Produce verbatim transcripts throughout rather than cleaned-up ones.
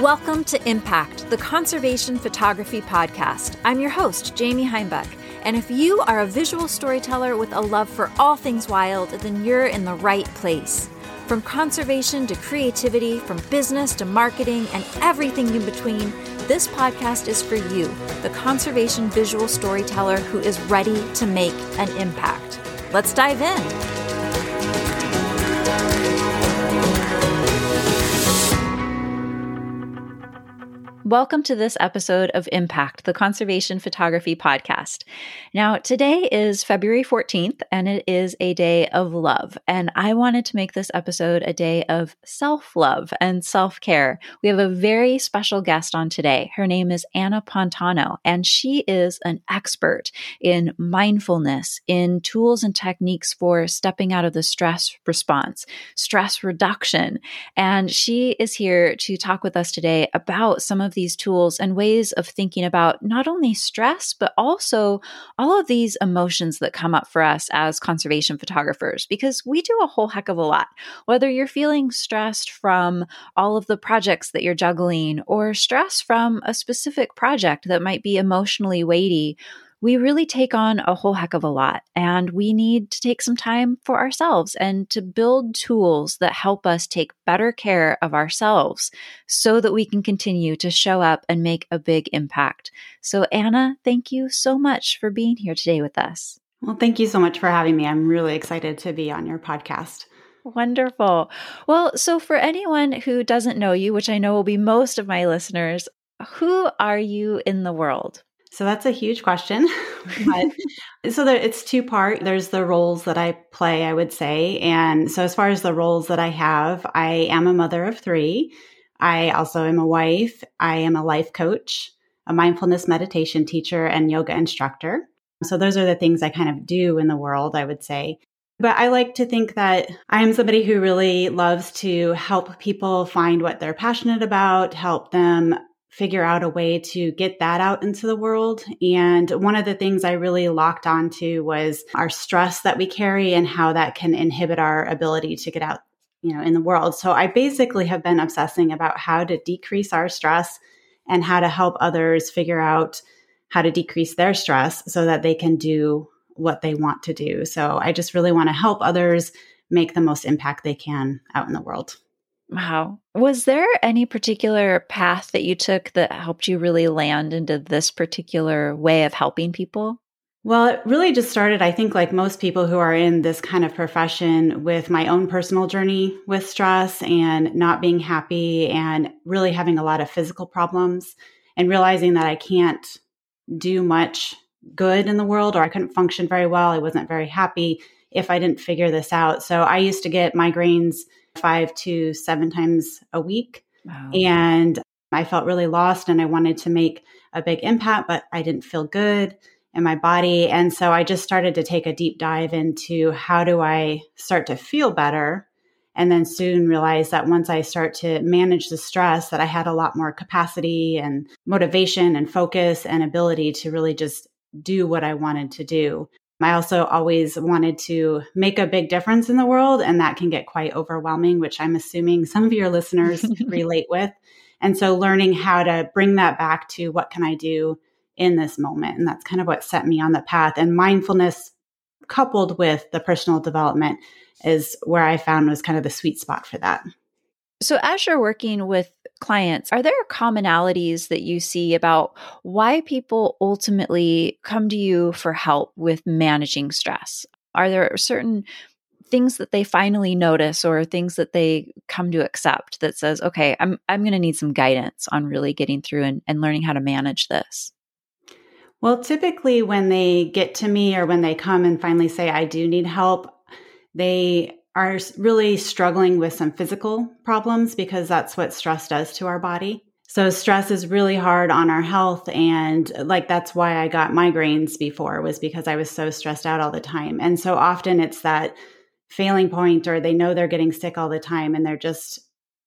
Welcome to Impact, the Conservation Photography Podcast. I'm your host, Jamie Heimbuch. And if you are a visual storyteller with a love for all things wild, then you're in the right place. From conservation to creativity, from business to marketing, and everything in between, this podcast is for you, the conservation visual storyteller who is ready to make an impact. Let's dive in. Welcome to this episode of Impact, the Conservation Photography Podcast. Now, today is February fourteenth, and it is a day of love. And I wanted to make this episode a day of self-love and self-care. We have a very special guest on today. Her name is Anna Pontano, and she is an expert in mindfulness, in tools and techniques for stepping out of the stress response, stress reduction. And she is here to talk with us today about some of these tools and ways of thinking about not only stress, but also all of these emotions that come up for us as conservation photographers, because we do a whole heck of a lot. Whether you're feeling stressed from all of the projects that you're juggling or stress from a specific project that might be emotionally weighty, we really take on a whole heck of a lot, and we need to take some time for ourselves and to build tools that help us take better care of ourselves so that we can continue to show up and make a big impact. So Anna, thank you so much for being here today with us. Well, thank you so much for having me. I'm really excited to be on your podcast. Wonderful. Well, so for anyone who doesn't know you, which I know will be most of my listeners, who are you in the world? So that's a huge question. But, so there, it's two part. There's the roles that I play, I would say. And so as far as the roles that I have, I am a mother of three. I also am a wife. I am a life coach, a mindfulness meditation teacher, and yoga instructor. So those are the things I kind of do in the world, I would say. But I like to think that I am somebody who really loves to help people find what they're passionate about, help them figure out a way to get that out into the world. And one of the things I really locked onto was our stress that we carry and how that can inhibit our ability to get out, you know, in the world. So I basically have been obsessing about how to decrease our stress and how to help others figure out how to decrease their stress so that they can do what they want to do. So I just really want to help others make the most impact they can out in the world. Wow. Was there any particular path that you took that helped you really land into this particular way of helping people? Well, it really just started, I think, like most people who are in this kind of profession, with my own personal journey with stress and not being happy and really having a lot of physical problems and realizing that I can't do much good in the world, or I couldn't function very well. I wasn't very happy if I didn't figure this out. So I used to get migraines five to seven times a week. Wow. And I felt really lost and I wanted to make a big impact, but I didn't feel good in my body. And so I just started to take a deep dive into how do I start to feel better? And then soon realized that once I start to manage the stress, that I had a lot more capacity and motivation and focus and ability to really just do what I wanted to do. I also always wanted to make a big difference in the world, and that can get quite overwhelming, which I'm assuming some of your listeners relate with. And so learning how to bring that back to what can I do in this moment? And that's kind of what set me on the path. And mindfulness coupled with the personal development is where I found was kind of the sweet spot for that. So as you're working with clients, are there commonalities that you see about why people ultimately come to you for help with managing stress? Are there certain things that they finally notice or things that they come to accept that says, okay, I'm I'm going to need some guidance on really getting through and, and learning how to manage this? Well, typically when they get to me or when they come and finally say, I do need help, they are really struggling with some physical problems because that's what stress does to our body. So stress is really hard on our health. And like, that's why I got migraines before, was because I was so stressed out all the time. And so often it's that failing point, or they know they're getting sick all the time and they're just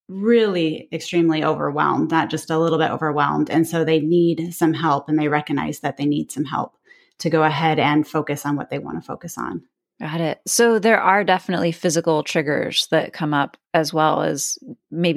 really extremely overwhelmed, not just a little bit overwhelmed. And so they need some help, and they recognize that they need some help to go ahead and focus on what they want to focus on. Got it. So there are definitely physical triggers that come up, as well as maybe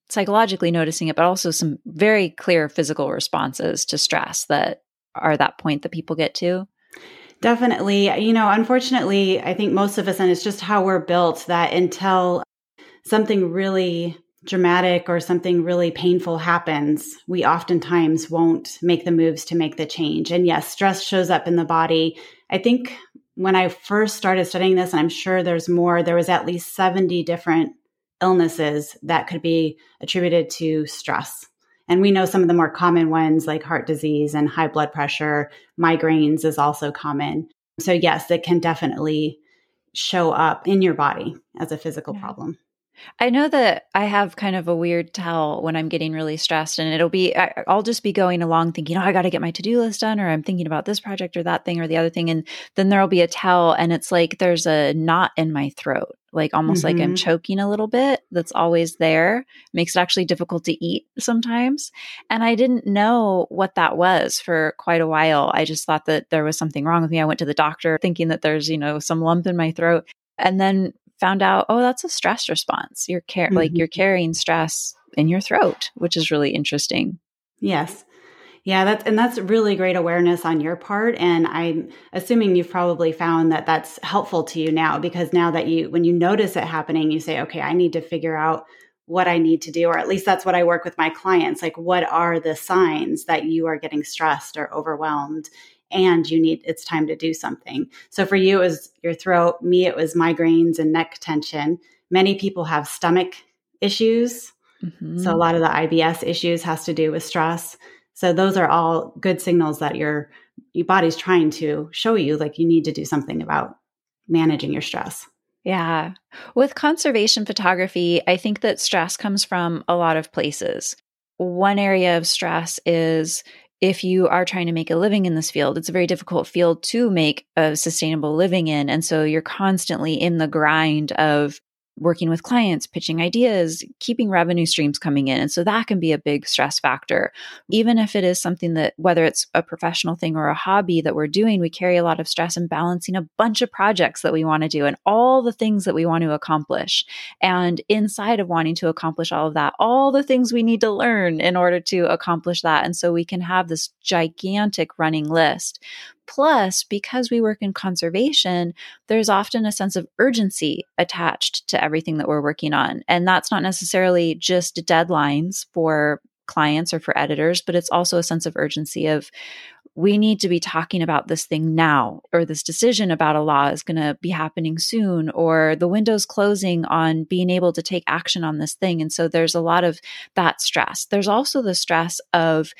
psychologically noticing it, but also some very clear physical responses to stress that are that point that people get to? Definitely. You know, unfortunately, I think most of us, and it's just how we're built, that until something really dramatic or something really painful happens, we oftentimes won't make the moves to make the change. And yes, stress shows up in the body. I think when I first started studying this, and I'm sure there's more, there was at least seventy different illnesses that could be attributed to stress. And we know some of the more common ones like heart disease and high blood pressure, migraines is also common. So yes, it can definitely show up in your body as a physical Yeah. problem. I know that I have kind of a weird tell when I'm getting really stressed, and it'll be, I, I'll just be going along thinking, oh, I got to get my to-do list done, or I'm thinking about this project or that thing or the other thing. And then there'll be a tell, and it's like there's a knot in my throat, like almost Mm-hmm. like I'm choking a little bit. That's always there. Makes it actually difficult to eat sometimes. And I didn't know what that was for quite a while. I just thought that there was something wrong with me. I went to the doctor thinking that there's, you know, some lump in my throat. And then found out, oh, that's a stress response. You're car- mm-hmm. like you're carrying stress in your throat, which is really interesting. Yes. Yeah, that's and that's really great awareness on your part. And I'm assuming you've probably found that that's helpful to you now, because now that you, when you notice it happening, you say, okay, I need to figure out what I need to do, or at least that's what I work with my clients. Like, what are the signs that you are getting stressed or overwhelmed? And you need, it's time to do something. So for you, it was your throat. Me, it was migraines and neck tension. Many people have stomach issues. Mm-hmm. So a lot of the I B S issues has to do with stress. So those are all good signals that your, your body's trying to show you, like, you need to do something about managing your stress. Yeah. With conservation photography, I think that stress comes from a lot of places. One area of stress is if you are trying to make a living in this field. It's a very difficult field to make a sustainable living in. And so you're constantly in the grind of working with clients, pitching ideas, keeping revenue streams coming in. And so that can be a big stress factor. Even if it is something that, whether it's a professional thing or a hobby that we're doing, we carry a lot of stress in balancing a bunch of projects that we want to do and all the things that we want to accomplish. And inside of wanting to accomplish all of that, all the things we need to learn in order to accomplish that. And so we can have this gigantic running list. Plus, because we work in conservation, there's often a sense of urgency attached to everything that we're working on. And that's not necessarily just deadlines for clients or for editors, but it's also a sense of urgency of, we need to be talking about this thing now, or this decision about a law is going to be happening soon, or the window's closing on being able to take action on this thing. And so there's a lot of that stress. There's also the stress of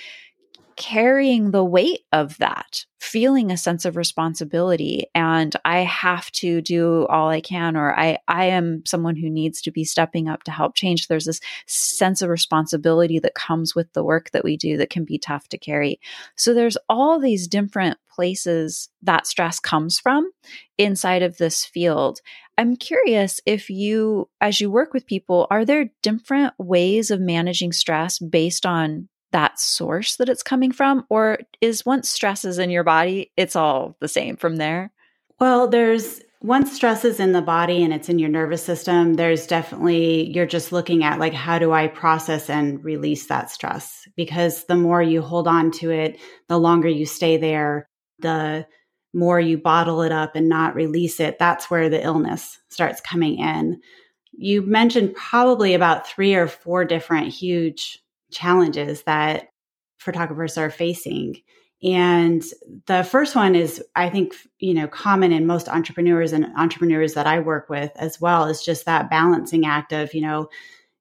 carrying the weight of that, feeling a sense of responsibility. And I have to do all I can, or I, I am someone who needs to be stepping up to help change. There's this sense of responsibility that comes with the work that we do that can be tough to carry. So there's all these different places that stress comes from inside of this field. I'm curious if you, as you work with people, are there different ways of managing stress based on that source that it's coming from? Or is once stress is in your body, it's all the same from there? Well, there's once stress is in the body and it's in your nervous system, there's definitely, you're just looking at like, how do I process and release that stress? Because the more you hold on to it, the longer you stay there, the more you bottle it up and not release it. That's where the illness starts coming in. You mentioned probably about three or four different huge challenges that photographers are facing. And the first one is, I think, you know, common in most entrepreneurs and entrepreneurs that I work with as well, is just that balancing act of, you know,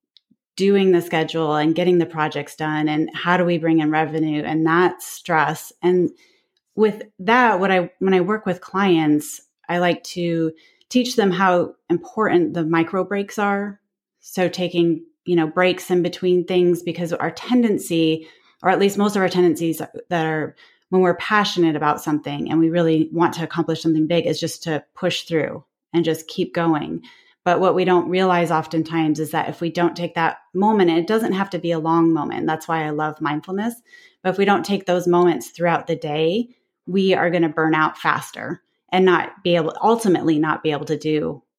doing the schedule and getting the projects done, and how do we bring in revenue, and that stress. And with that, what I, when I work with clients, I like to teach them how important the micro breaks are. So taking, you know, breaks in between things, because our tendency, or at least most of our tendencies that are when we're passionate about something and we really want to accomplish something big, is just to push through and just keep going. But what we don't realize oftentimes is that if we don't take that moment, and it doesn't have to be a long moment, that's why I love mindfulness, but if we don't take those moments throughout the day, we are going to burn out faster and not be able, ultimately not be able to do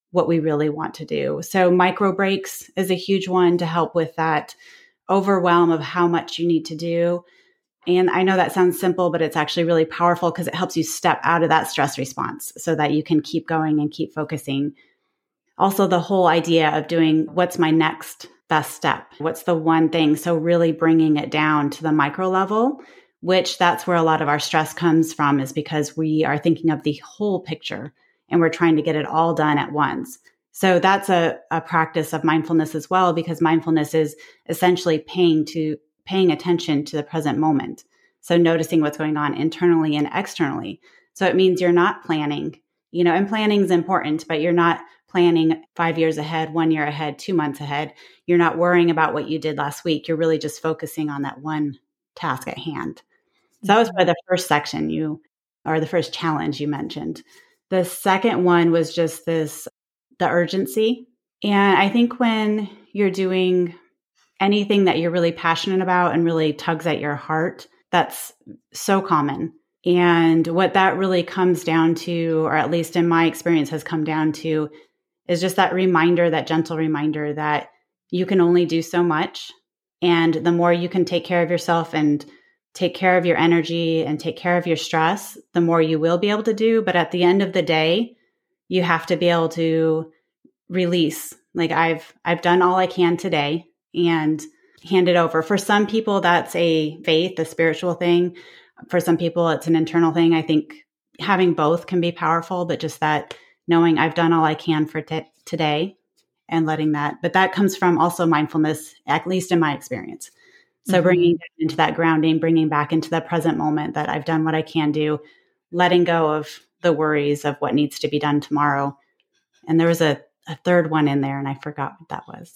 what we really want to do. So micro breaks is a huge one to help with that overwhelm of how much you need to do. And I know that sounds simple, but it's actually really powerful because it helps you step out of that stress response so that you can keep going and keep focusing. Also, the whole idea of doing what's my next best step? What's the one thing? So really bringing it down to the micro level, which that's where a lot of our stress comes from, is because we are thinking of the whole picture and we're trying to get it all done at once. So that's a, a practice of mindfulness as well, because mindfulness is essentially paying to paying attention to the present moment. So noticing what's going on internally and externally. So it means you're not planning, you know, and planning is important, but you're not planning five years ahead, one year ahead, two months ahead. You're not worrying about what you did last week. You're really just focusing on that one task at hand. So that was for the first section you, or the first challenge you mentioned. The second one was just this, the urgency. And I think when you're doing anything that you're really passionate about and really tugs at your heart, that's so common. And what that really comes down to, or at least in my experience has come down to, is just that reminder, that gentle reminder that you can only do so much. And the more you can take care of yourself and take care of your energy and take care of your stress, the more you will be able to do. But at the end of the day, you have to be able to release. Like I've, I've done all I can today and hand it over. For some people, that's a faith, a spiritual thing. For some people, it's an internal thing. I think having both can be powerful, but just that knowing I've done all I can for t- today and letting that, but that comes from also mindfulness, at least in my experience. So mm-hmm. bringing into that grounding, bringing back into the present moment that I've done what I can do, letting go of the worries of what needs to be done tomorrow. And there was a, a third one in there and I forgot what that was.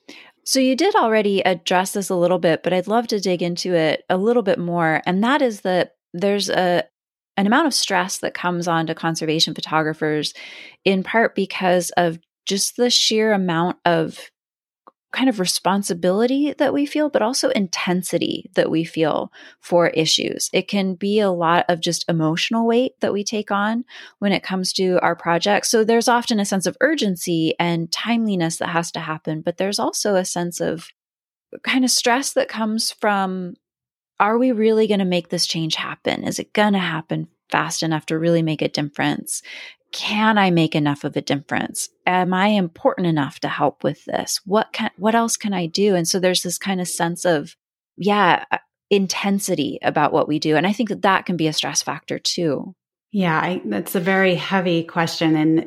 So you did already address this a little bit, but I'd love to dig into it a little bit more. And that is that there's a an amount of stress that comes on to conservation photographers, in part because of just the sheer amount of kind of responsibility that we feel, but also intensity that we feel for issues. It can be a lot of just emotional weight that we take on when it comes to our projects. So there's often a sense of urgency and timeliness that has to happen, but there's also a sense of kind of stress that comes from, are we really going to make this change happen? Is it going to happen fast enough to really make a difference? Can I make enough of a difference? Am I important enough to help with this? What can, what else can I do? And so there's this kind of sense of, yeah, intensity about what we do. And I think that that can be a stress factor too. Yeah, I, that's a very heavy question and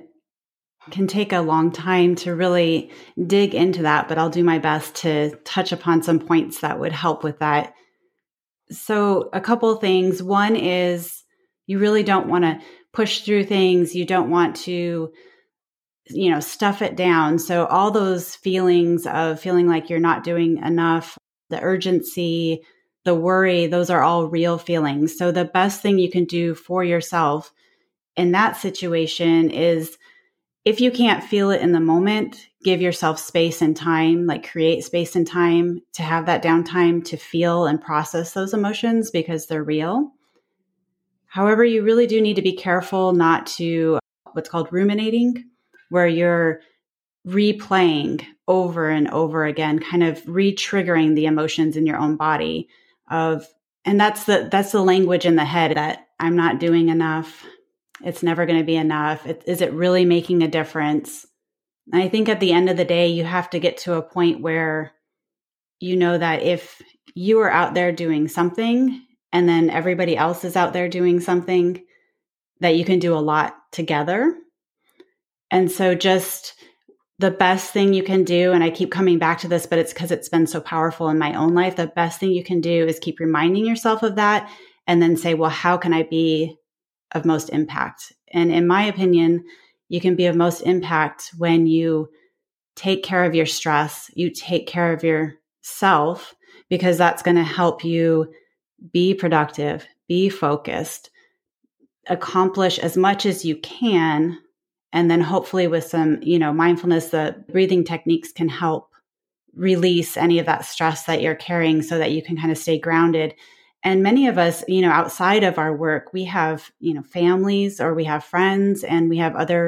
can take a long time to really dig into that, but I'll do my best to touch upon some points that would help with that. So a couple of things. One is you really don't want to push through things. You don't want to, you know, stuff it down. So all those feelings of feeling like you're not doing enough, the urgency, the worry, those are all real feelings. So the best thing you can do for yourself in that situation is, if you can't feel it in the moment, give yourself space and time, like create space and time to have that downtime to feel and process those emotions because they're real. However, you really do need to be careful not to what's called ruminating, where you're replaying over and over again, kind of re-triggering the emotions in your own body of, and that's the, that's the language in the head that I'm not doing enough. It's never going to be enough. It, is it really making a difference? And I think at the end of the day, you have to get to a point where you know that if you are out there doing something and then everybody else is out there doing something, that you can do a lot together. And so just the best thing you can do, and I keep coming back to this, but it's because it's been so powerful in my own life. The best thing you can do is keep reminding yourself of that and then say, well, how can I be of most impact? And in my opinion, you can be of most impact when you take care of your stress, you take care of yourself, because that's going to help you be productive, be focused, accomplish as much as you can. And then hopefully with some, you know, mindfulness, the breathing techniques can help release any of that stress that you're carrying so that you can kind of stay grounded. And many of us, you know, outside of our work, we have, you know, families or we have friends and we have other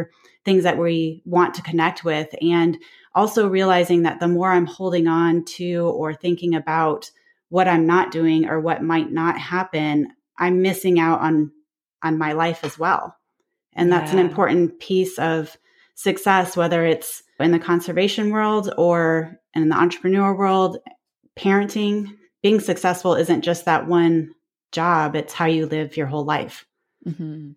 things that we want to connect with. And also realizing that the more I'm holding on to or thinking about what I'm not doing or what might not happen, I'm missing out on, on my life as well. And that's an Yeah. important piece of success, whether it's in the conservation world or in the entrepreneur world, parenting. Being successful isn't just that one job. It's how you live your whole life. Mm-hmm.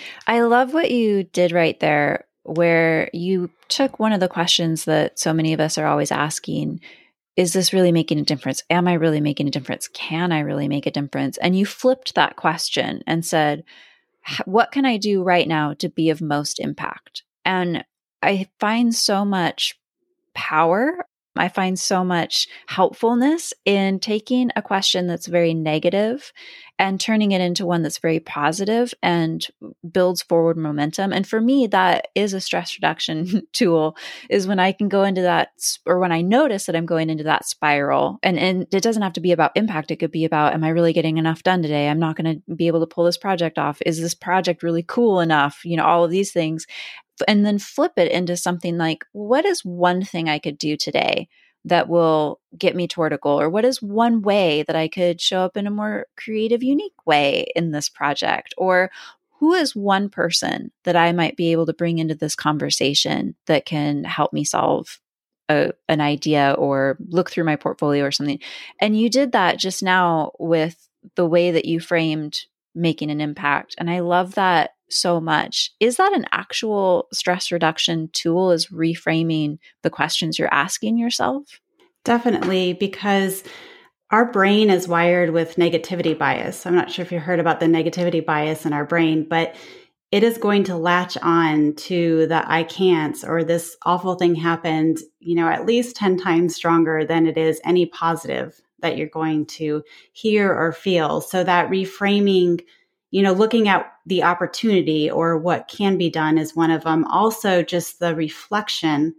I love what you did right there, where you took one of the questions that so many of us are always asking. Is this really making a difference? Am I really making a difference? Can I really make a difference? And you flipped that question and said, what can I do right now to be of most impact? And I find so much power. I find so much helpfulness in taking a question that's very negative and turning it into one that's very positive and builds forward momentum. And for me, that is a stress reduction tool, is when I can go into that, or when I notice that I'm going into that spiral. And, and it doesn't have to be about impact. It could be about, am I really getting enough done today? I'm not going to be able to pull this project off. Is this project really cool enough? You know, all of these things. And then flip it into something like, what is one thing I could do today that will get me toward a goal? Or what is one way that I could show up in a more creative, unique way in this project? Or who is one person that I might be able to bring into this conversation that can help me solve a, an idea or look through my portfolio or something? And you did that just now with the way that you framed making an impact. And I love that so much. Is that an actual stress reduction tool, is reframing the questions you're asking yourself? Definitely, because our brain is wired with negativity bias. I'm not sure if you heard about the negativity bias in our brain, but it is going to latch on to the I can'ts, or this awful thing happened, you know, at least ten times stronger than it is any positive that you're going to hear or feel. So that reframing, you know, looking at the opportunity or what can be done is one of them. Also, just the reflection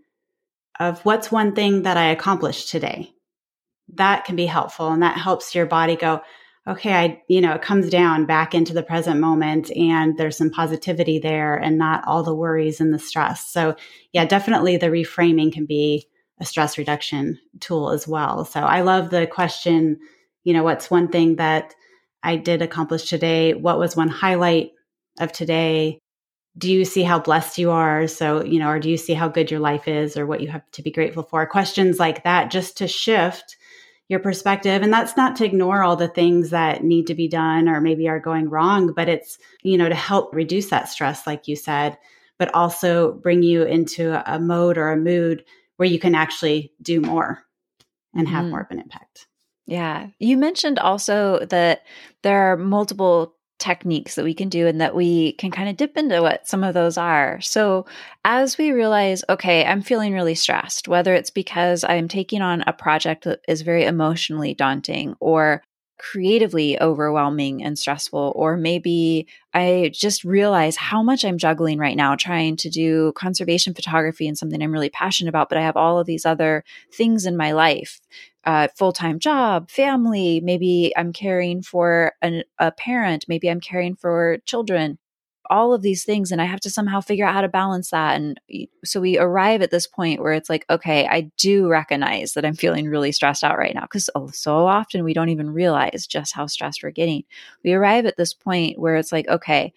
of what's one thing that I accomplished today. That can be helpful. And that helps your body go, okay, I, you know, it comes down back into the present moment, and there's some positivity there and not all the worries and the stress. So yeah, definitely the reframing can be a stress reduction tool as well. So I love the question, you know, what's one thing that I did accomplish today? What was one highlight of today? Do you see how blessed you are? So, you know, or do you see how good your life is, or what you have to be grateful for? Questions like that, just to shift your perspective. And that's not to ignore all the things that need to be done or maybe are going wrong, but it's, you know, to help reduce that stress, like you said, but also bring you into a mode or a mood where you can actually do more and have Mm-hmm. more of an impact. Yeah. You mentioned also that there are multiple techniques that we can do and that we can kind of dip into what some of those are. So as we realize, okay, I'm feeling really stressed, whether it's because I'm taking on a project that is very emotionally daunting or creatively overwhelming and stressful, or maybe I just realize how much I'm juggling right now trying to do conservation photography and something I'm really passionate about, but I have all of these other things in my life. Uh, full-time job, family, maybe I'm caring for an, a parent, maybe I'm caring for children, all of these things. And I have to somehow figure out how to balance that. And so we arrive at this point where it's like, okay, I do recognize that I'm feeling really stressed out right now, because oh, so often we don't even realize just how stressed we're getting. We arrive at this point where it's like, okay,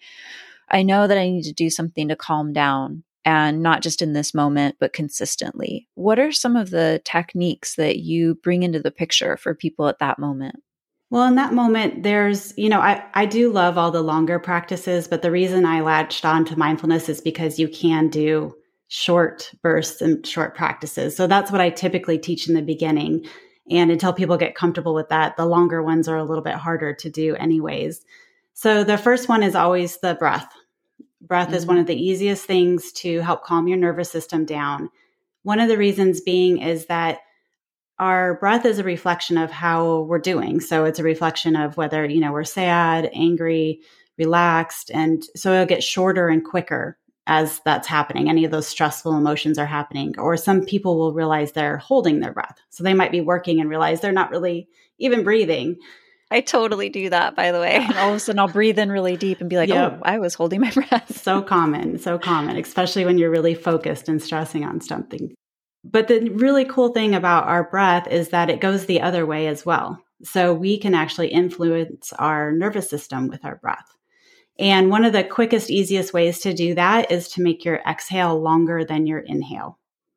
I know that I need to do something to calm down. And not just in this moment, but consistently. What are some of the techniques that you bring into the picture for people at that moment? Well, in that moment, there's, you know, I, I do love all the longer practices, but the reason I latched on to mindfulness is because you can do short bursts and short practices. So that's what I typically teach in the beginning. And until people get comfortable with that, the longer ones are a little bit harder to do anyways. So the first one is always the breath. Breath mm-hmm. is one of the easiest things to help calm your nervous system down. One of the reasons being is that our breath is a reflection of how we're doing. So it's a reflection of whether, you know, we're sad, angry, relaxed. And so it'll get shorter and quicker as that's happening. Any of those stressful emotions are happening. Or some people will realize they're holding their breath. So they might be working and realize they're not really even breathing. I totally do that, by the way. And all of a sudden I'll breathe in really deep and be like, yep. oh, I was holding my breath. So common, so common, especially when you're really focused and stressing on something. But the really cool thing about our breath is that it goes the other way as well. So we can actually influence our nervous system with our breath. And one of the quickest, easiest ways to do that is to make your exhale longer than your inhale.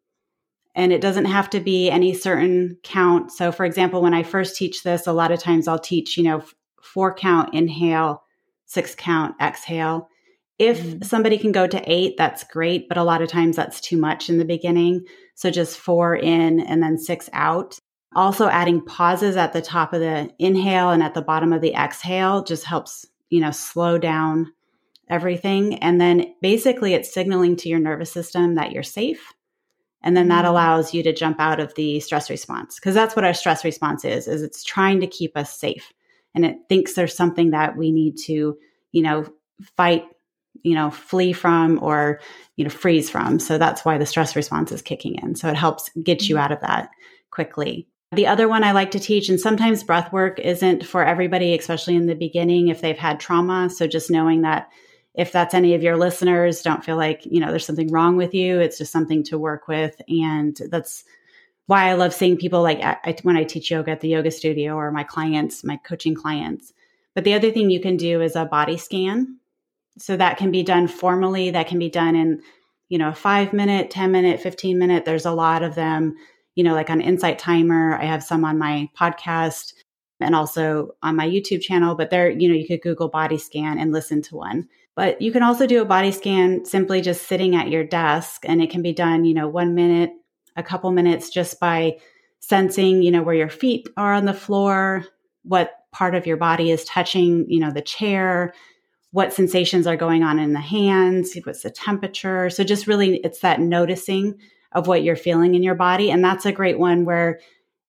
And it doesn't have to be any certain count. So for example, when I first teach this, a lot of times I'll teach, you know, four count inhale, six count exhale. If mm-hmm. somebody can go to eight, that's great. But a lot of times that's too much in the beginning. So just four in and then six out. Also adding pauses at the top of the inhale and at the bottom of the exhale just helps, you know, slow down everything. And then basically it's signaling to your nervous system that you're safe. And then that allows you to jump out of the stress response, because that's what our stress response is, is it's trying to keep us safe. And it thinks there's something that we need to, you know, fight, you know, flee from or, you know, freeze from. So that's why the stress response is kicking in. So it helps get you out of that quickly. The other one I like to teach, and sometimes breath work isn't for everybody, especially in the beginning if they've had trauma. So just knowing that if that's any of your listeners, don't feel like, you know, there's something wrong with you. It's just something to work with. And that's why I love seeing people like I, when I teach yoga at the yoga studio or my clients, my coaching clients. But the other thing you can do is a body scan. So that can be done formally. That can be done in, you know, five minute, ten minute, fifteen minute. There's a lot of them, you know, like on Insight Timer. I have some on my podcast and also on my YouTube channel, but there, you know, you could Google body scan and listen to one. But you can also do a body scan simply just sitting at your desk, and it can be done, you know, one minute, a couple minutes just by sensing, you know, where your feet are on the floor, what part of your body is touching, you know, the chair, what sensations are going on in the hands, what's the temperature. So just really, it's that noticing of what you're feeling in your body. And that's a great one where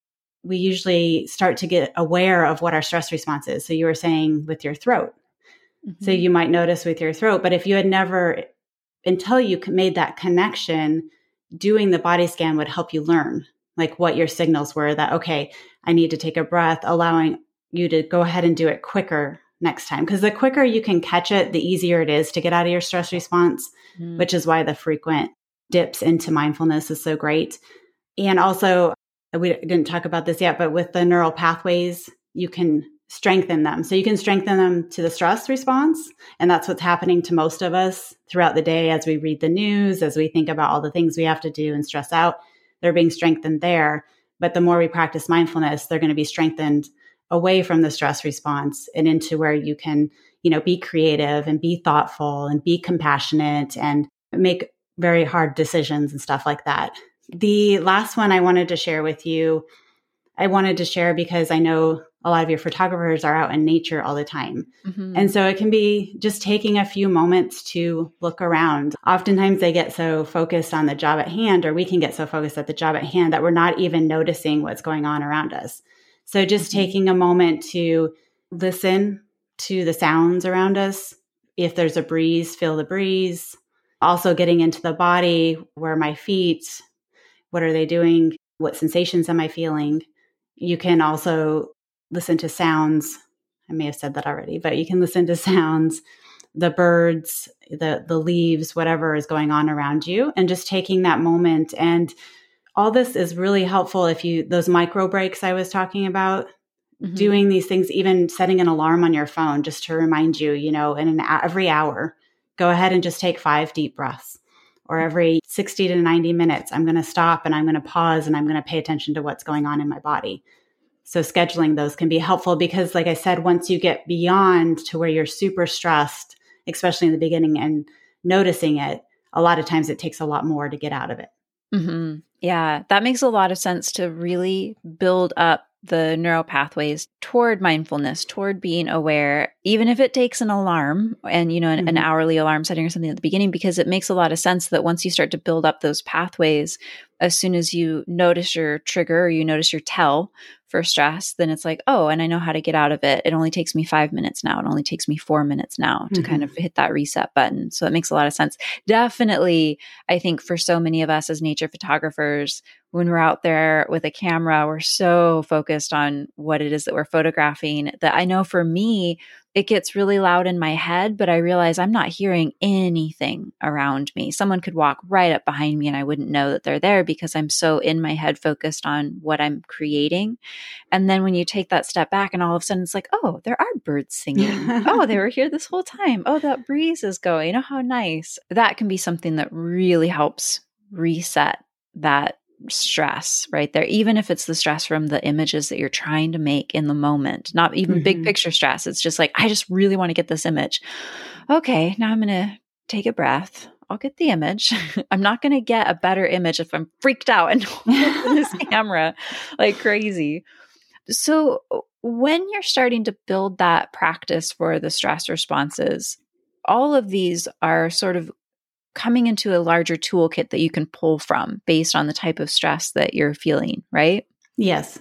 we usually start to get aware of what our stress response is. So you were saying with your throat. Mm-hmm. So you might notice with your throat, but if you had never, until you made that connection, doing the body scan would help you learn like what your signals were that, okay, I need to take a breath, allowing you to go ahead and do it quicker next time. Because the quicker you can catch it, the easier it is to get out of your stress response, mm. which is why the frequent dips into mindfulness is so great. And also, we didn't talk about this yet, but with the neural pathways, you can strengthen them. So you can strengthen them to the stress response. And that's what's happening to most of us throughout the day as we read the news, as we think about all the things we have to do and stress out. They're being strengthened there. But the more we practice mindfulness, they're going to be strengthened away from the stress response and into where you can, you know, be creative and be thoughtful and be compassionate and make very hard decisions and stuff like that. The last one I wanted to share with you, I wanted to share because I know a lot of your photographers are out in nature all the time. Mm-hmm. And so it can be just taking a few moments to look around. Oftentimes they get so focused on the job at hand, or we can get so focused at the job at hand that we're not even noticing what's going on around us. So just mm-hmm. taking a moment to listen to the sounds around us. If there's a breeze, feel the breeze. Also getting into the body. Where are my feet? What are they doing? What sensations am I feeling? You can also listen to sounds. I may have said that already, but you can listen to sounds, the birds, the the leaves, whatever is going on around you, and just taking that moment. And all this is really helpful if you, those micro breaks I was talking about, mm-hmm. doing these things, even setting an alarm on your phone just to remind you, you know, in an, every hour, go ahead and just take five deep breaths. Or every sixty to ninety minutes, I'm going to stop and I'm going to pause and I'm going to pay attention to what's going on in my body. So scheduling those can be helpful because, like I said, once you get beyond to where you're super stressed, especially in the beginning, and noticing it, a lot of times it takes a lot more to get out of it. Mm-hmm. Yeah, that makes a lot of sense to really build up the neural pathways toward mindfulness, toward being aware, even if it takes an alarm and, you know, an, mm-hmm. an hourly alarm setting or something at the beginning, because it makes a lot of sense that once you start to build up those pathways, as soon as you notice your trigger or you notice your tell for stress, then it's like, oh, and I know how to get out of it. It only takes me five minutes now. It only takes me four minutes now to mm-hmm. kind of hit that reset button. So it makes a lot of sense. Definitely, I think for so many of us as nature photographers, when we're out there with a camera, we're so focused on what it is that we're photographing that I know for me, it gets really loud in my head, but I realize I'm not hearing anything around me. Someone could walk right up behind me and I wouldn't know that they're there because I'm so in my head focused on what I'm creating. And then when you take that step back and all of a sudden it's like, oh, there are birds singing. Oh, they were here this whole time. Oh, that breeze is going. Oh, how nice. That can be something that really helps reset that stress right there, even if it's the stress from the images that you're trying to make in the moment, not even mm-hmm. big picture stress. It's just like, I just really want to get this image. Okay, now I'm going to take a breath. I'll get the image. I'm not going to get a better image if I'm freaked out and holding this camera like crazy. So when you're starting to build that practice for the stress responses, all of these are sort of coming into a larger toolkit that you can pull from based on the type of stress that you're feeling, right? Yes.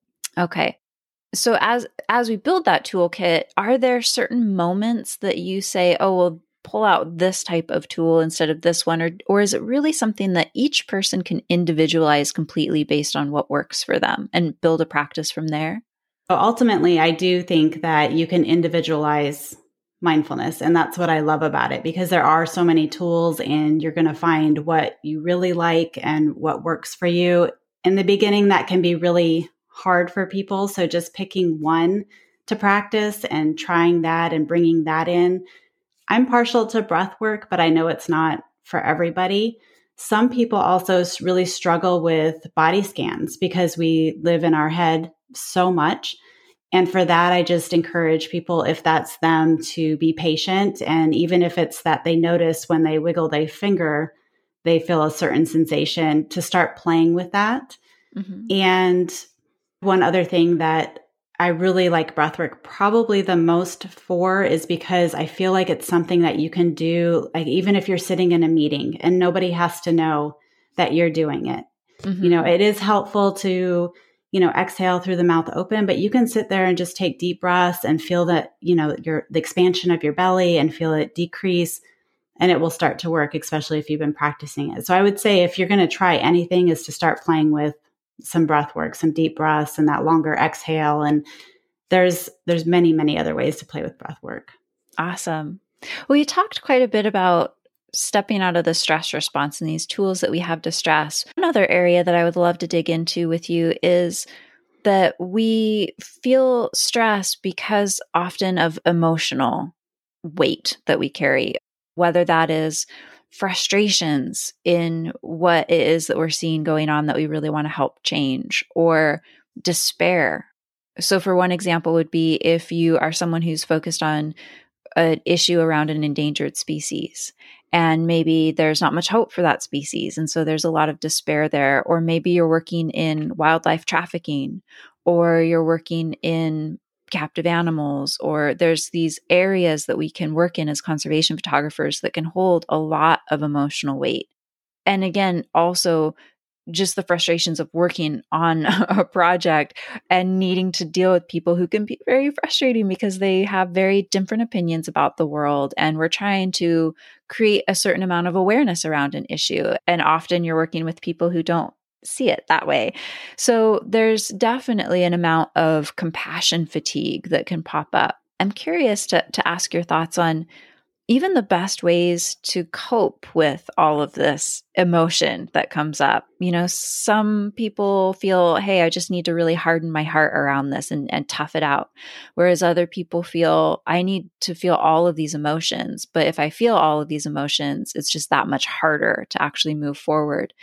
Okay. So as as we build that toolkit, are there certain moments that you say, oh, well, pull out this type of tool instead of this one? Or, or is it really something that each person can individualize completely based on what works for them and build a practice from there? So ultimately, I do think that you can individualize mindfulness. And that's what I love about it, because there are so many tools and you're going to find what you really like and what works for you. In the beginning, that can be really hard for people. So just picking one to practice and trying that and bringing that in. I'm partial to breath work, but I know it's not for everybody. Some people also really struggle with body scans because we live in our head so much. And for that, I just encourage people, if that's them, to be patient. And even if it's that they notice when they wiggle their finger, they feel a certain sensation, to start playing with that. Mm-hmm. And one other thing that I really like breathwork probably the most for is because I feel like it's something that you can do, like even if you're sitting in a meeting and nobody has to know that you're doing it. Mm-hmm. You know, it is helpful to, you know, exhale through the mouth open, but you can sit there and just take deep breaths and feel that, you know, your, the expansion of your belly and feel it decrease, and it will start to work, especially if you've been practicing it. So I would say if you're going to try anything, is to start playing with some breath work, some deep breaths and that longer exhale. And there's, there's many, many other ways to play with breath work. Awesome. Well, you talked quite a bit about stepping out of the stress response and these tools that we have to stress. Another area that I would love to dig into with you is that we feel stress because often of emotional weight that we carry, whether that is frustrations in what it is that we're seeing going on that we really want to help change, or despair. So for one example would be if you are someone who's focused on an issue around an endangered species, and maybe there's not much hope for that species. And so there's a lot of despair there. Or maybe you're working in wildlife trafficking, or you're working in captive animals, or there's these areas that we can work in as conservation photographers that can hold a lot of emotional weight. And again, also just the frustrations of working on a project and needing to deal with people who can be very frustrating because they have very different opinions about the world. And we're trying to create a certain amount of awareness around an issue. And often you're working with people who don't see it that way. So there's definitely an amount of compassion fatigue that can pop up. I'm curious to, to ask your thoughts on even the best ways to cope with all of this emotion that comes up. You know, some people feel, hey, I just need to really harden my heart around this and, and tough it out. Whereas other people feel, I need to feel all of these emotions. But if I feel all of these emotions, it's just that much harder to actually move forward.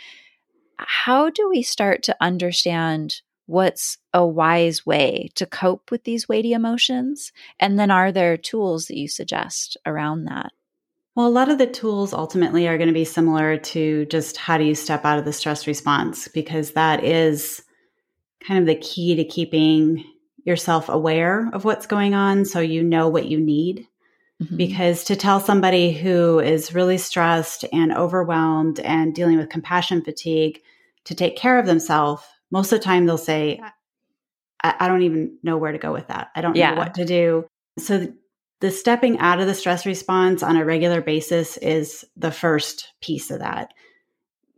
How do we start to understand what's a wise way to cope with these weighty emotions? And then are there tools that you suggest around that? Well, a lot of the tools ultimately are going to be similar to just how do you step out of the stress response, because that is kind of the key to keeping yourself aware of what's going on so you know what you need. Mm-hmm. Because to tell somebody who is really stressed and overwhelmed and dealing with compassion fatigue to take care of themselves, most of the time they'll say, I, I don't even know where to go with that. I don't yeah. know what to do. So the, the stepping out of the stress response on a regular basis is the first piece of that.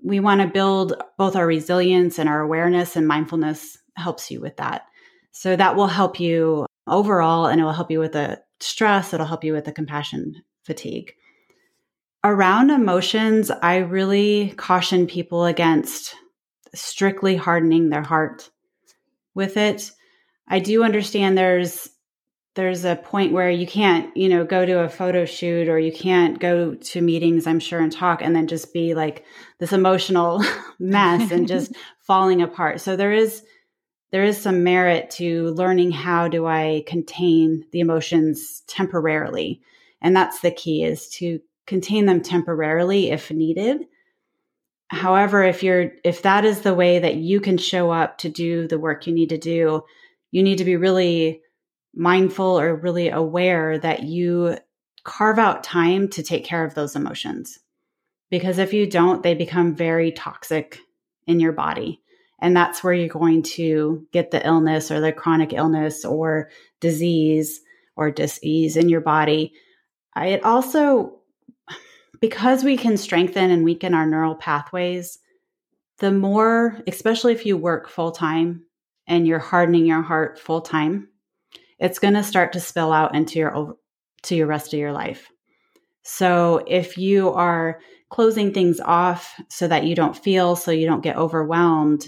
we want to build both our resilience and our awareness, and mindfulness helps you with that. So that will help you overall, and it will help you with the stress. It'll help you with the compassion fatigue. Around emotions, I really caution people against strictly hardening their heart with it. I do understand there's there's a point where you can't, you know, go to a photo shoot, or you can't go to meetings, I'm sure, and talk and then just be like this emotional mess and just falling apart. So there is there is some merit to learning how do I contain the emotions temporarily. And that's the key, is to contain them temporarily if needed. However, if you're if that is the way that you can show up to do the work you need to do, you need to be really mindful or really aware that you carve out time to take care of those emotions. Because if you don't, they become very toxic in your body. And that's where you're going to get the illness or the chronic illness or disease or dis-ease in your body. It also, because we can strengthen and weaken our neural pathways, the more, especially if you work full-time and you're hardening your heart full-time, it's going to start to spill out into your to your rest of your life. So if you are closing things off so that you don't feel, so you don't get overwhelmed,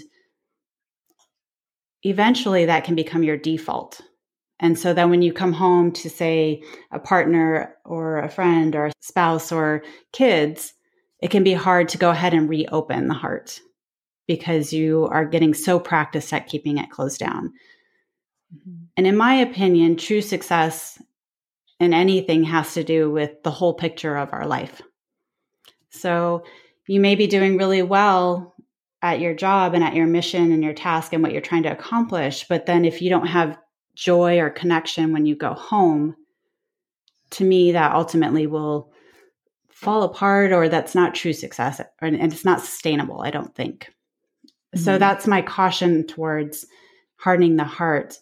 eventually that can become your default. And so then when you come home to, say, a partner or a friend or a spouse or kids, it can be hard to go ahead and reopen the heart because you are getting so practiced at keeping it closed down. Mm-hmm. And in my opinion, true success in anything has to do with the whole picture of our life. So you may be doing really well at your job and at your mission and your task and what you're trying to accomplish. But then if you don't have joy or connection when you go home, to me, that ultimately will fall apart, or that's not true success, and it's not sustainable, I don't think. Mm-hmm. So that's my caution towards hardening the heart.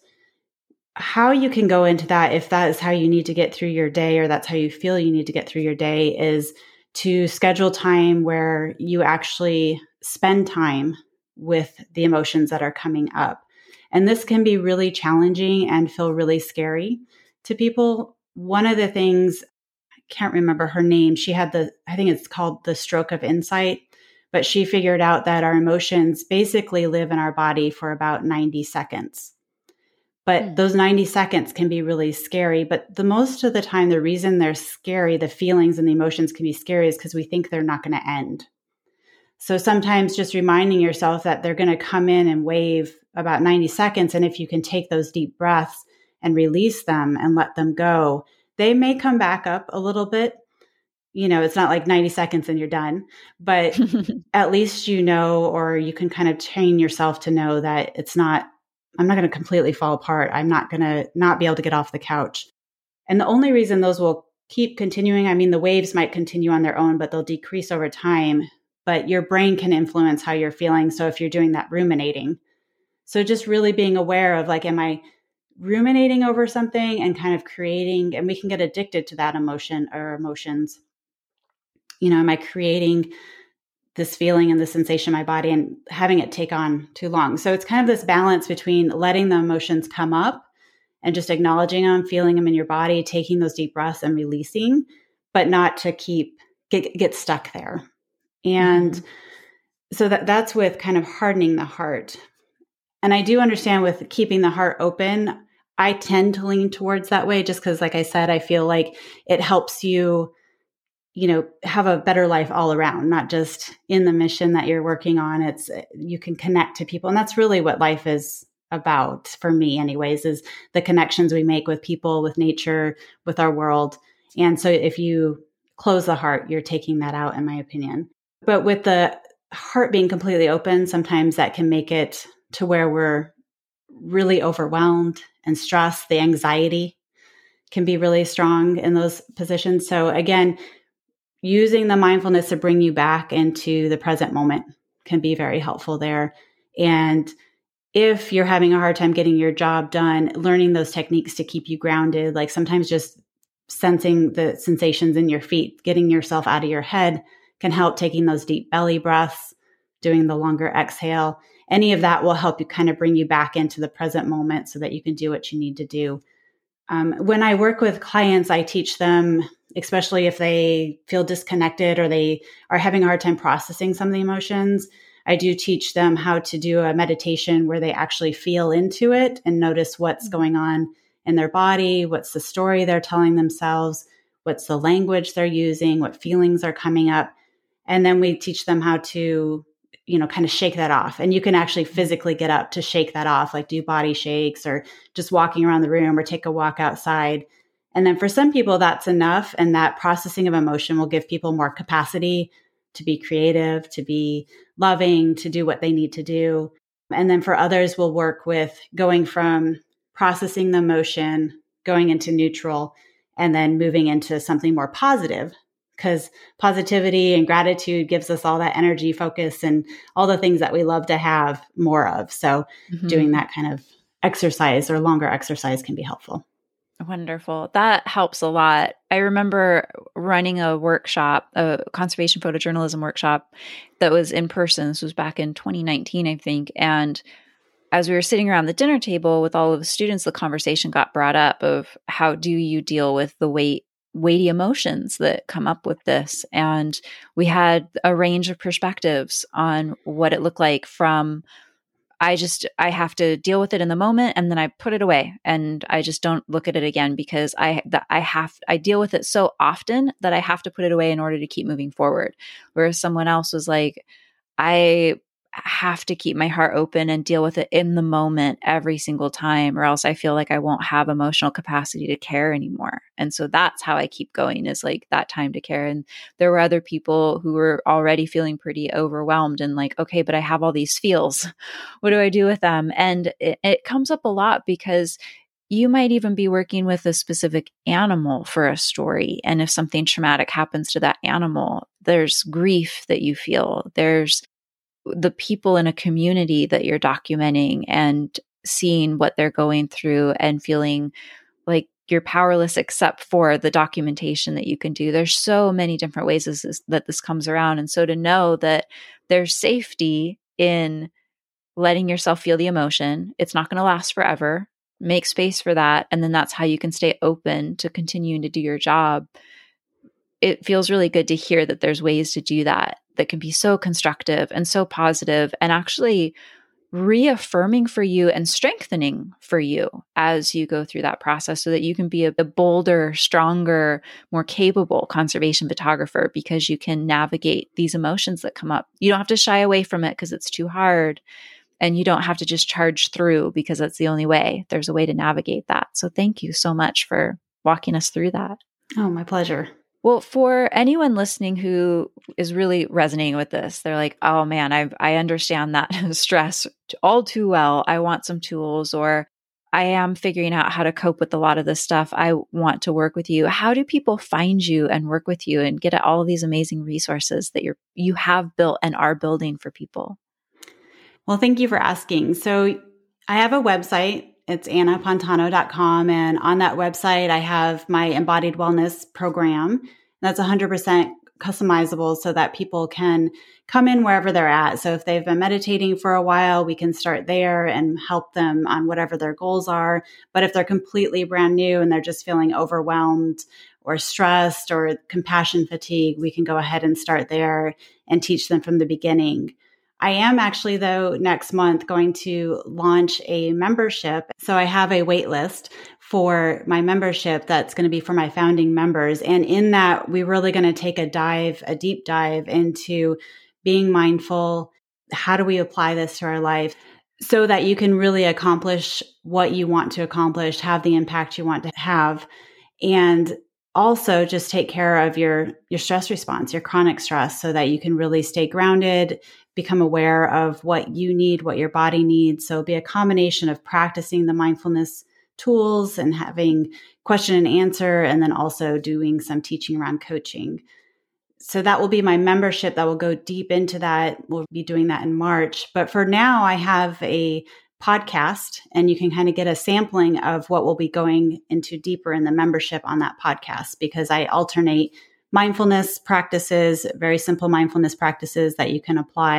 How you can go into that, if that is how you need to get through your day, or that's how you feel you need to get through your day, is to schedule time where you actually spend time with the emotions that are coming up. And this can be really challenging and feel really scary to people. One of the things, I can't remember her name, she had the, I think it's called the stroke of insight, but she figured out that our emotions basically live in our body for about ninety seconds. But mm. those ninety seconds can be really scary. But the most of the time, the reason they're scary, the feelings and the emotions can be scary, is because we think they're not going to end. So sometimes just reminding yourself that they're going to come in and wave about ninety seconds. And if you can take those deep breaths and release them and let them go, they may come back up a little bit. You know, it's not like ninety seconds and you're done, but at least you know, or you can kind of train yourself to know that it's not, I'm not going to completely fall apart. I'm not going to not be able to get off the couch. And the only reason those will keep continuing, I mean, the waves might continue on their own, but they'll decrease over time. But your brain can influence how you're feeling. So if you're doing that ruminating, so just really being aware of, like, am I ruminating over something and kind of creating, and we can get addicted to that emotion or emotions. You know, am I creating this feeling and the sensation in my body and having it take on too long? So it's kind of this balance between letting the emotions come up and just acknowledging them, feeling them in your body, taking those deep breaths and releasing, but not to keep, get, get stuck there. And mm-hmm. so that that's with kind of hardening the heart. And I do understand with keeping the heart open, I tend to lean towards that way just because, like I said, I feel like it helps you, you know, have a better life all around, not just in the mission that you're working on. It's, you can connect to people. And that's really what life is about for me anyways, is the connections we make with people, with nature, with our world. And so if you close the heart, you're taking that out, in my opinion. But with the heart being completely open, sometimes that can make it to where we're really overwhelmed and stressed. The anxiety can be really strong in those positions. So again, using the mindfulness to bring you back into the present moment can be very helpful there. And if you're having a hard time getting your job done, learning those techniques to keep you grounded, like sometimes just sensing the sensations in your feet, getting yourself out of your head can help, taking those deep belly breaths, doing the longer exhale. Any of that will help you kind of bring you back into the present moment so that you can do what you need to do. Um, when I work with clients, I teach them, especially if they feel disconnected or they are having a hard time processing some of the emotions, I do teach them how to do a meditation where they actually feel into it and notice what's going on in their body, what's the story they're telling themselves, what's the language they're using, what feelings are coming up. And then we teach them how to, you know, kind of shake that off. And you can actually physically get up to shake that off, like do body shakes or just walking around the room or take a walk outside. And then for some people, that's enough. And that processing of emotion will give people more capacity to be creative, to be loving, to do what they need to do. And then for others, we'll work with going from processing the emotion, going into neutral, and then moving into something more positive, because positivity and gratitude gives us all that energy, focus, and all the things that we love to have more of. So mm-hmm. doing that kind of exercise or longer exercise can be helpful. Wonderful. That helps a lot. I remember running a workshop, a conservation photojournalism workshop that was in person. This was back in twenty nineteen, I think. And as we were sitting around the dinner table with all of the students, the conversation got brought up of how do you deal with the weight, weighty emotions that come up with this? And we had a range of perspectives on what it looked like from I just, I have to deal with it in the moment and then I put it away and I just don't look at it again because I, that I have, I deal with it so often that I have to put it away in order to keep moving forward. Whereas someone else was like, I have to keep my heart open and deal with it in the moment every single time, or else I feel like I won't have emotional capacity to care anymore. And so that's how I keep going, is like that time to care. And there were other people who were already feeling pretty overwhelmed and like, okay, but I have all these feels. What do I do with them? And it, it comes up a lot because you might even be working with a specific animal for a story. And if something traumatic happens to that animal, there's grief that you feel. There's the people in a community that you're documenting and seeing what they're going through and feeling like you're powerless except for the documentation that you can do. There's so many different ways this is, that this comes around. And so to know that there's safety in letting yourself feel the emotion, it's not going to last forever. Make space for that. And then that's how you can stay open to continuing to do your job. It feels really good to hear that there's ways to do that that can be so constructive and so positive and actually reaffirming for you and strengthening for you as you go through that process so that you can be a, a bolder, stronger, more capable conservation photographer because you can navigate these emotions that come up. You don't have to shy away from it because it's too hard, and you don't have to just charge through because that's the only way. There's a way to navigate that. So thank you so much for walking us through that. Oh, my pleasure. Well, for anyone listening who is really resonating with this, they're like, oh man, I I understand that stress all too well. I want some tools, or I am figuring out how to cope with a lot of this stuff. I want to work with you. How do people find you and work with you and get at all of these amazing resources that you're you have built and are building for people? Well, thank you for asking. So I have a website. It's anna pantano dot com. And on that website, I have my embodied wellness program. That's one hundred percent customizable so that people can come in wherever they're at. So if they've been meditating for a while, we can start there and help them on whatever their goals are. But if they're completely brand new and they're just feeling overwhelmed or stressed or compassion fatigue, we can go ahead and start there and teach them from the beginning. I am actually, though, next month going to launch a membership. So I have a wait list for my membership that's going to be for my founding members. And in that, we're really going to take a dive, a deep dive into being mindful. How do we apply this to our life so that you can really accomplish what you want to accomplish, have the impact you want to have, and also just take care of your, your stress response, your chronic stress, so that you can really stay grounded, become aware of what you need, what your body needs. So it'll be a combination of practicing the mindfulness tools and having question and answer, and then also doing some teaching around coaching. So that will be my membership that will go deep into that. We'll be doing that in March. But for now, I have a podcast, and you can kind of get a sampling of what will be going into deeper in the membership on that podcast, because I alternate mindfulness practices, very simple mindfulness practices that you can apply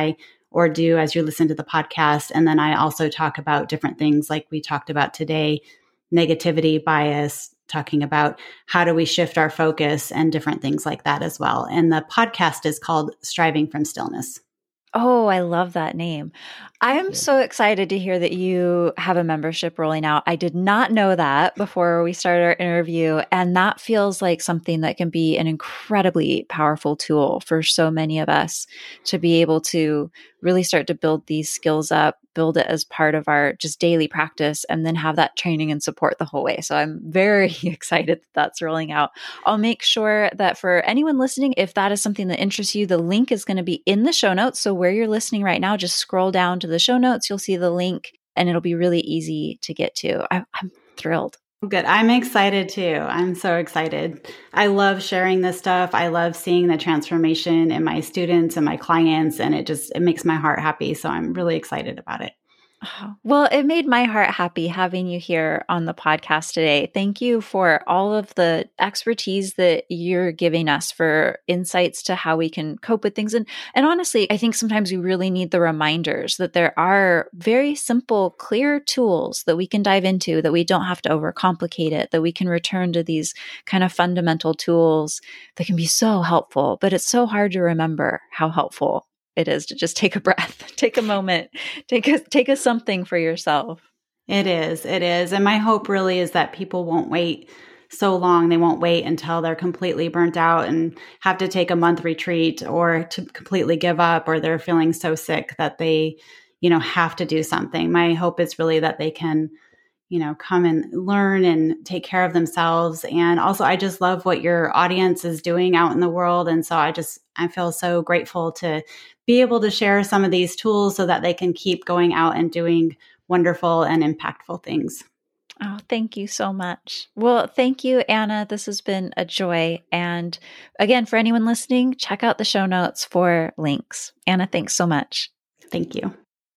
or do as you listen to the podcast. And then I also talk about different things like we talked about today, negativity, bias, talking about how do we shift our focus and different things like that as well. And the podcast is called Striving from Stillness. Oh, I love that name. I'm so excited to hear that you have a membership rolling out. I did not know that before we started our interview. And that feels like something that can be an incredibly powerful tool for so many of us to be able to really start to build these skills up, build it as part of our just daily practice, and then have that training and support the whole way. So I'm very excited that that's rolling out. I'll make sure that for anyone listening, if that is something that interests you, the link is going to be in the show notes. So where you're listening right now, just scroll down to the show notes. You'll see the link and it'll be really easy to get to. I, I'm thrilled. Good. I'm excited too. I'm so excited. I love sharing this stuff. I love seeing the transformation in my students and my clients, and it just, it makes my heart happy. So I'm really excited about it. Oh, well, it made my heart happy having you here on the podcast today. Thank you for all of the expertise that you're giving us, for insights to how we can cope with things. And, and honestly, I think sometimes we really need the reminders that there are very simple, clear tools that we can dive into, that we don't have to overcomplicate it, that we can return to these kind of fundamental tools that can be so helpful. But it's so hard to remember how helpful it is to just take a breath, take a moment, take a, take a something for yourself. It is. It is. And my hope really is that people won't wait so long. They won't wait until they're completely burnt out and have to take a month retreat, or to completely give up, or they're feeling so sick that they, you know, have to do something. My hope is really that they can, you know, come and learn and take care of themselves. And also, I just love what your audience is doing out in the world. And so I just, I feel so grateful to be able to share some of these tools so that they can keep going out and doing wonderful and impactful things. Oh, thank you so much. Well, thank you, Anna. This has been a joy. And again, for anyone listening, check out the show notes for links. Anna, thanks so much. Thank you.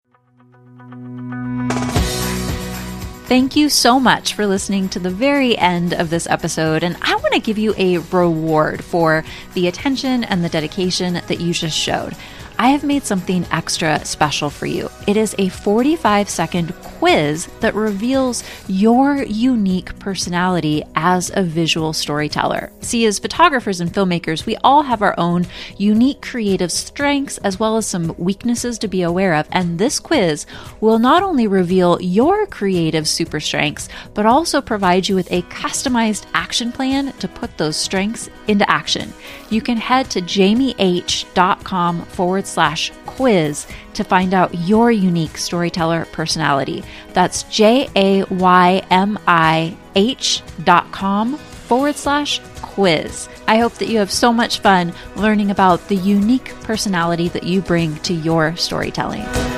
Thank you so much for listening to the very end of this episode. And I want to give you a reward for the attention and the dedication that you just showed. I have made something extra special for you. It is a forty-five second quiz that reveals your unique personality as a visual storyteller. See, as photographers and filmmakers, we all have our own unique creative strengths as well as some weaknesses to be aware of. And this quiz will not only reveal your creative super strengths, but also provide you with a customized action plan to put those strengths into action. You can head to jamieh.com forward slash quiz to find out your unique storyteller personality. That's J-A-Y-M-I-H dot com forward slash quiz. I hope that you have so much fun learning about the unique personality that you bring to your storytelling.